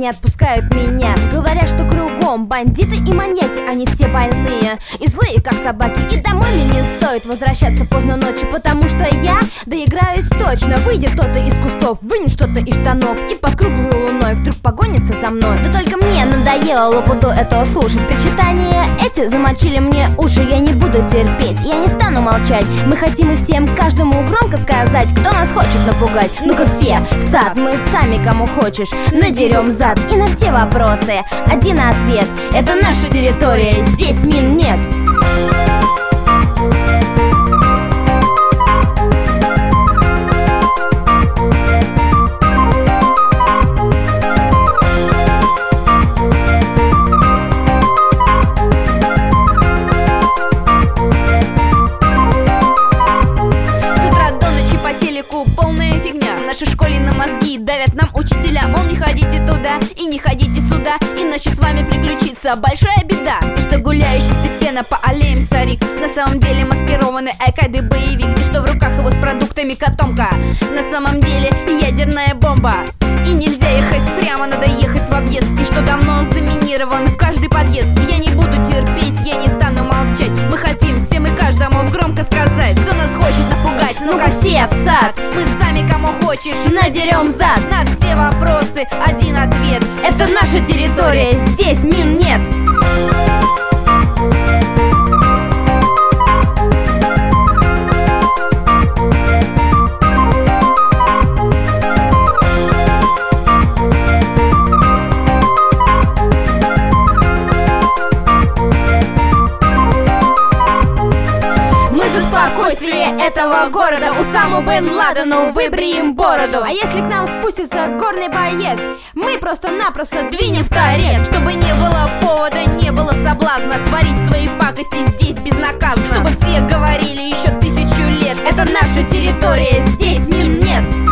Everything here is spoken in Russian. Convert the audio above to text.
не отпускают меня. Говорят, что кругом бандиты и маньяки, они все больные и злые, как собаки. И домой мне не стоит возвращаться поздно ночью, потому что я доиграюсь точно. Выйдет кто-то из кустов, вынет что-то из штанов и под круглой луной вдруг погонится за мной. Да только мне надоело лопоту этого слушать. Причитания эти замочили мне уши. Я не буду терпеть, я не стану молчать. Мы хотим и всем каждому громко сказать, кто нас хочет напугать. Ну-ка все в сад, мы сами кому хочешь надерем зад. И на все вопросы один ответ: это наша территория, здесь мин нет. В нашей школе на мозги давят нам учителя, мол, не ходите туда и не ходите сюда, иначе с вами приключится большая беда. И что гуляющий степенно по аллеям старик на самом деле маскированный айкайды боевик, и что в руках его с продуктами котомка на самом деле ядерная бомба. И нельзя ехать прямо, надо ехать в объезд, и что давно заминирован каждый подъезд. Я не буду терпеть, я не стану молчать. Мы хотим всем и каждому громко сказать, кто нас хочет напугать. Ну-ка все в сад, мы сами кому хочешь надерем зад. На все вопросы один ответ: это наша территория, здесь мин нет. Спокойствие этого города, Усаму бен Ладену выбреем бороду. А если к нам спустится горный боец, мы просто-напросто двинем в торец. Чтобы не было повода, не было соблазна творить свои пакости здесь безнаказанно. Чтобы все говорили еще 1000 лет: это наша территория, здесь мин нет.